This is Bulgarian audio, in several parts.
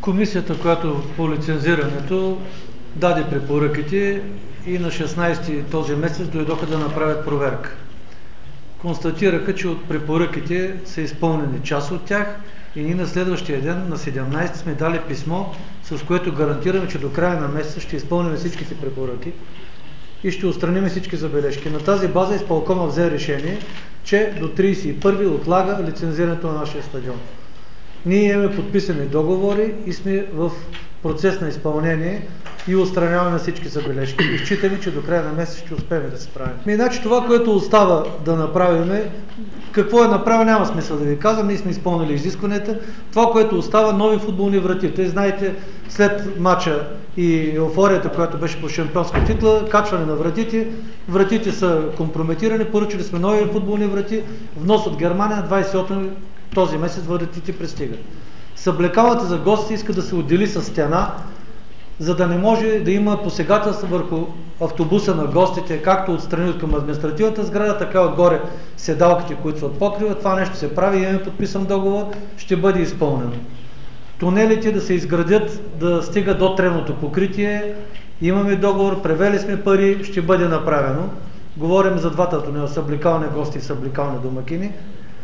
Комисията, която по лицензирането даде препоръките и на 16 този месец дойдоха да направят проверка. Констатираха, че от препоръките са изпълнени част от тях и ние на следващия ден, на 17, сме дали писмо, с което гарантираме, че до края на месеца ще изпълним всичките препоръки и ще отстраним всички забележки. На тази база изпълкома взе решение, че до 31 отлага лицензирането на нашия стадион. Ние имаме подписани договори и сме в процес на изпълнение и отстраняваме на всички забележки. И считаме, че до края на месец ще успеем да се справим. Иначе това, което остава да направим, какво е направено, няма смисъл да ви казвам, ние сме изпълнили изискванията. Това, което остава, нови футболни врати. Те знаете, след матча и еуфорията, която беше по шампионска титла, качване на вратите, вратите са компрометирани, поръчали сме нови футболни врати, внос от Германия на 28 този месец вратите пристигат. Съблекалната за гости иска да се отдели с стена, за да не може да има посегателство върху автобуса на гостите, както отстрани към административната сграда, така отгоре седалките, които се отпокриват. Това нещо се прави, имаме подписан договор, ще бъде изпълнено. Тунелите да се изградят, да стигат до тревното покритие, имаме договор, превели сме пари, ще бъде направено. Говорим за двата тунела, съблекални гости и съблекални домакини.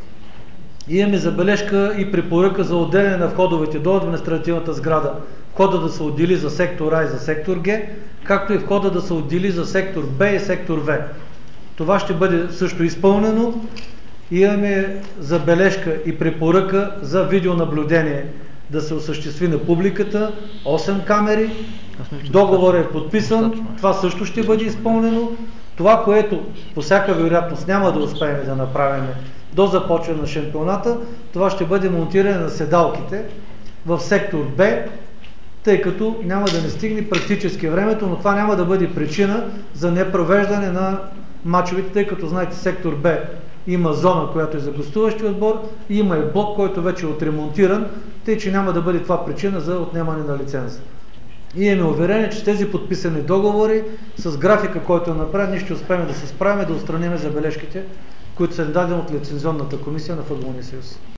Имаме забележка и препоръка за отделяне на входовете до административната сграда. Входа да се отдели за сектор А и за сектор Г, както и входа да се отдели за сектор Б и сектор В. Това ще бъде също изпълнено. Имаме забележка и препоръка за видеонаблюдение да се осъществи на публиката. 8 камери. Договор е подписан. Това също ще бъде изпълнено. Това, което по всяка вероятност няма да успеем да направим до започване на шампионата, това ще бъде монтиране на седалките в сектор Б, тъй като няма да не стигне практически времето, но това няма да бъде причина за непровеждане на мачовете, тъй като знаете, сектор Б има зона, която е за гостуващи отбор, и има и блок, който вече е отремонтиран, тъй че няма да бъде това причина за отнемане на лиценза. И имаме уверение, че с тези подписани договори, с графика, който е направен, ние ще успеем да се справим, да отстраним забележките, които са дадени от лицензионната комисия на Футболния съюз.